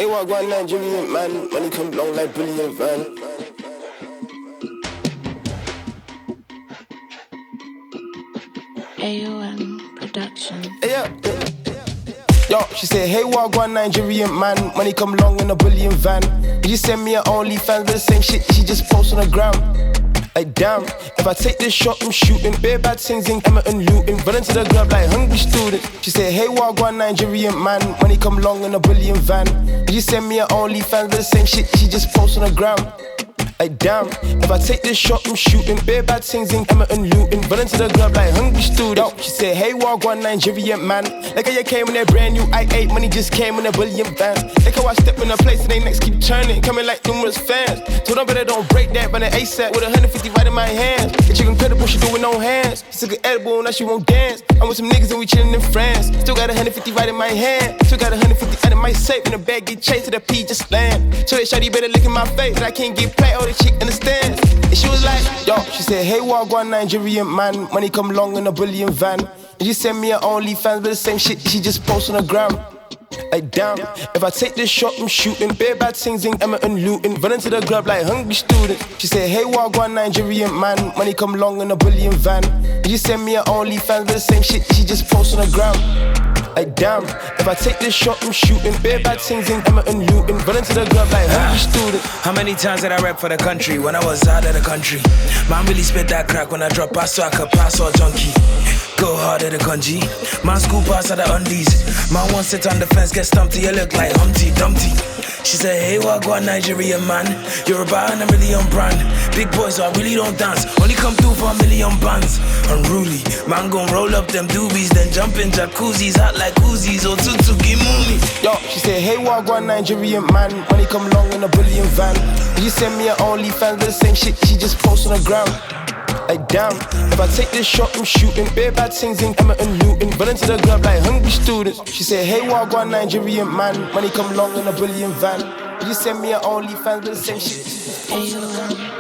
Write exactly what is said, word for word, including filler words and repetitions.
Hey, what one Nigerian man, money come long like brilliant van. A O M Production. Hey, yeah, yeah. Yo, she said, hey, what one Nigerian man, money come long in a brilliant van. Did you send me an OnlyFans with the same shit she just post on the gram? Like damn, if I take this shot, I'm shooting. Bare bad things in Emma and looting. Run into the club like hungry student. She said, hey, what one Nigerian man, money come long in a brilliant van. Did you send me an OnlyFans with the same shit she just post on the gram? Like damn, if I take this shot, I'm shooting. Bare bad things in Emma and looting. Run into the club like hungry student. Yo, she said, hey, what one Nigerian man. Like how you came in that brand new I eight, money just came in a billion vans. Like how I step in a place and they next keep turning, coming like numerous fans. Told them better don't break that, but an ASAP with a hundred fifty right in my hands. Get you incredible, she do with no hands. She took an edible, now she won't dance. I'm with some niggas and we chillin' in France. Still got a hundred fifty right in my hand. Still got a hundred fifty out in my safe. When the bag get chased to the P just land. So they shawty better look in my face, but I can't get played. Oh, the chick understands. And she was like, yo, she said, hey, what one Nigerian man, money come long in a brilliant van. And you send me an OnlyFans with the same shit she just post on the gram. Like damn, if I take this shot, I'm shooting. Bare bad things in Emma and looting. Run into the club like hungry student. She said, hey, what one Nigerian man, money come long in a brilliant van. Did you send me an OnlyFans with the same shit she just post on the gram? Like damn, if I take this shot, I'm shooting. Bare bad things in Emma and looting. Run into the club like hungry student. How many times did I rap for the country when I was out of the country? Man really spit that crack when I drop pass so I could pass or junkie. Go hard at the country. Man school pass at the undies. Man won't sit on the fence, get stumped, you look like Humpty Dumpty. She said, hey, what go on Nigerian man? You're about and I'm really on brand. Big boys, so I really don't dance. Only come through for a million bands. Unruly, man gon' roll up them doobies, then jump in jacuzzis, hot like Uzis or tutu gimumi. Yo, she said, hey, what go on Nigerian man? Money come long in a brilliant van. Did you send me an OnlyFans with the same shit she just post on the gram? Like damn, if I take this shot, I'm shooting. Bare bad things in Emma and looting. Run into the club like hungry students. She said, hey, what go on Nigerian man? Money come long in a brilliant van. Did you send me an OnlyFans with the same shit?